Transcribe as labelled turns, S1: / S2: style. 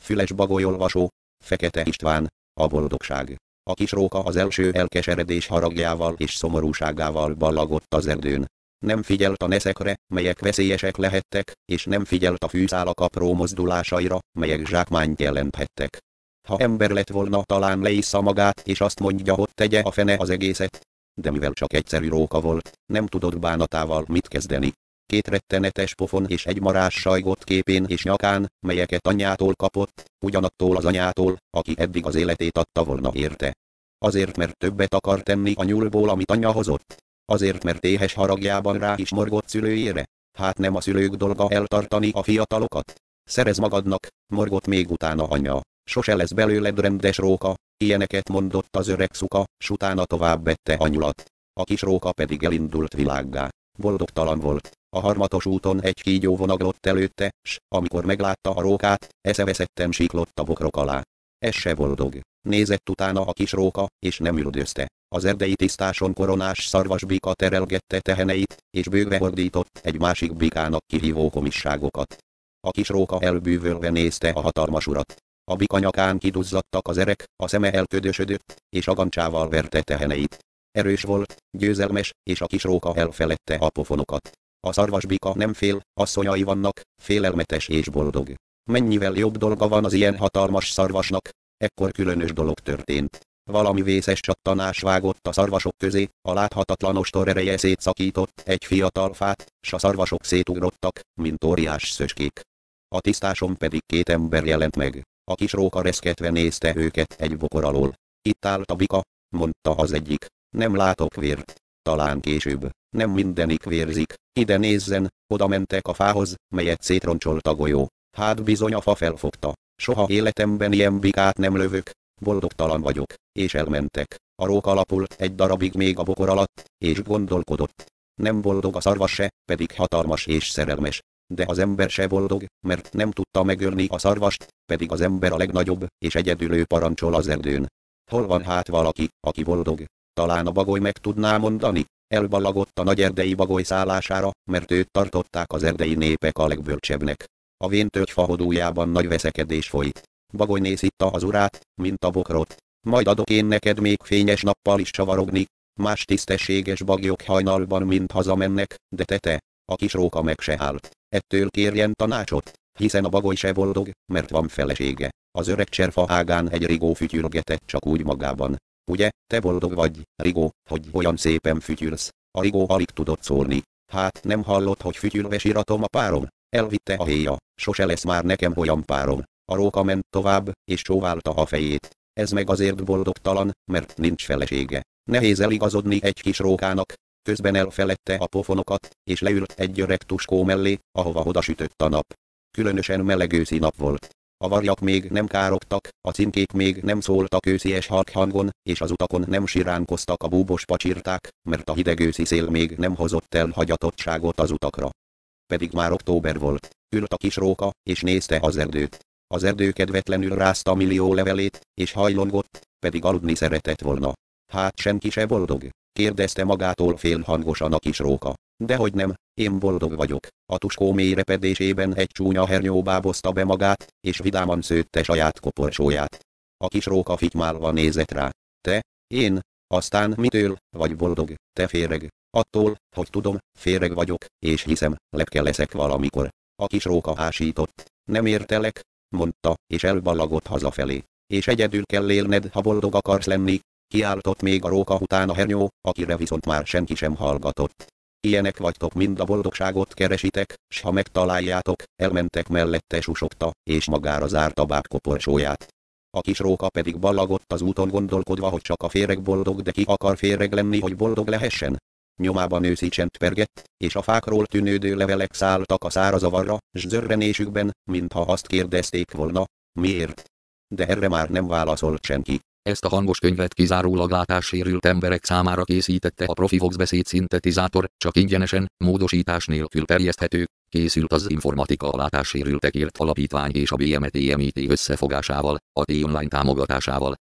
S1: Füles Bagolyolvasó, Fekete István, a boldogság. A kis róka az első elkeseredés haragjával és szomorúságával ballagott az erdőn. Nem figyelt a neszekre, melyek veszélyesek lehettek, és nem figyelt a fűszálak apró mozdulásaira, melyek zsákmányt jelenthettek. Ha ember lett volna, talán leissza magát, és azt mondja, hogy tegye a fene az egészet. De mivel csak egyszerű róka volt, nem tudott bánatával mit kezdeni. Két rettenetes pofon és egy marás sajgott képén és nyakán, melyeket anyjától kapott, ugyanattól az anyától, aki eddig az életét adta volna érte. Azért, mert többet akar tenni a nyúlból, amit anyja hozott. Azért, mert éhes haragjában rá is morgott szülőjére. Hát nem a szülők dolga eltartani a fiatalokat? Szerez magadnak, morgott még utána anyja. Sose lesz belőled rendes róka, ilyeneket mondott az öreg szuka, s utána tovább vette a nyulat. A kis róka pedig elindult világgá. Boldogtalan volt. A harmatos úton egy kígyó vonaglott előtte, s amikor meglátta a rókát, eszeveszetten siklott a bokrok alá. Ez se boldog. Nézett utána a kis róka, és nem üldözte. Az erdei tisztáson koronás szarvasbika terelgette teheneit, és bőgve ordított egy másik bikának kihívó komisságokat. A kis róka elbűvölve nézte a hatalmas urat. A bika nyakán kiduzzadtak az erek, a szeme elködösödött, és agancsával verte teheneit. Erős volt, győzelmes, és a kis róka elfeledte a pofonokat. A szarvasbika nem fél, asszonyai vannak, félelmetes és boldog. Mennyivel jobb dolga van az ilyen hatalmas szarvasnak? Ekkor különös dolog történt. Valami vészes csattanás vágott a szarvasok közé, a láthatatlan ostor ereje szétszakított egy fiatal fát, s a szarvasok szétugrottak, mint óriás szöcskék. A tisztáson pedig két ember jelent meg. A kis róka reszketve nézte őket egy bokor alól. Itt állt a bika, mondta az egyik. Nem látok vért. Talán később. Nem mindenik vérzik. Ide nézzen, oda mentek a fához, melyet szétroncsolt a golyó. Hát bizony a fa felfogta. Soha életemben ilyen bikát nem lövök. Boldogtalan vagyok, és elmentek. A róka lapult egy darabig még a bokor alatt, és gondolkodott. Nem boldog a szarvas se, pedig hatalmas és szerelmes. De az ember se boldog, mert nem tudta megölni a szarvast, pedig az ember a legnagyobb, és egyedül ő parancsol az erdőn. Hol van hát valaki, aki boldog? Talán a bagoly meg tudná mondani. Elballagott a nagy erdei bagoly szállására, mert őt tartották az erdei népek a legbölcsebbnek. A véntölgy hodújában nagy veszekedés folyt. Bagoly nézhitta az urát, mint a bokrot. Majd adok én neked még fényes nappal is csavarogni. Más tisztességes bagyok hajnalban mind hazamennek, de te, a kis róka meg se állt. Ettől kérjen tanácsot, hiszen a bagoly se boldog, mert van felesége. Az öreg cserfa ágán egy rigó fütyülgetett csak úgy magában. Ugye, te boldog vagy, rigó, hogy olyan szépen fütyülsz? A rigó alig tudott szólni. Hát nem hallott, hogy fütyülve síratom a párom? Elvitte a héja, sose lesz már nekem olyan párom. A róka ment tovább, és csóválta a fejét. Ez meg azért boldogtalan, mert nincs felesége. Nehéz eligazodni egy kis rókának. Közben elfeledte a pofonokat, és leült egy öreg tuskó mellé, ahova odasütött a nap. Különösen meleg őszi nap volt. A varjak még nem károgtak, a címkék még nem szóltak őszies halk hangon, és az utakon nem siránkoztak a búbos pacsirták, mert a hideg őszi szél még nem hozott el hagyatottságot az utakra. Pedig már október volt. Ült a kis róka, és nézte az erdőt. Az erdő kedvetlenül rázta millió levelét, és hajlongott, pedig aludni szeretett volna. Hát senki se boldog? Kérdezte magától félhangosan a kis róka. Dehogy nem, én boldog vagyok. A tuskó mély repedésében egy csúnya hernyó bábozta be magát, és vidáman szőtte saját koporsóját. A kis róka fitymálva nézett rá. Te, én, aztán mitől vagy boldog, te féreg? Attól, hogy tudom, féreg vagyok, és hiszem, lepke leszek valamikor. A kis róka ásított. Nem értelek, mondta, és elballagott hazafelé. És egyedül kell élned, ha boldog akarsz lenni. Kiáltott még a róka után a hernyó, akire viszont már senki sem hallgatott. Ilyenek vagytok, mind a boldogságot keresitek, s ha megtaláljátok, elmentek mellette susogta, és magára zárta báb koporsóját. A kis róka pedig ballagott az úton gondolkodva, hogy csak a féreg boldog, de ki akar féreg lenni, hogy boldog lehessen. Nyomában őszi csend pergett, és a fákról tűnődő levelek szálltak a szárazavarra, s zörrenésükben, mintha azt kérdezték volna, miért? De erre már nem válaszolt senki.
S2: Ezt a hangos könyvet kizárólag látássérült emberek számára készítette a Profivox beszédszintetizátor, csak ingyenesen, módosítás nélkül terjeszthető, készült az Informatika a Látássérültekért Alapítvány és a BMT-MIT összefogásával, a T-Online támogatásával.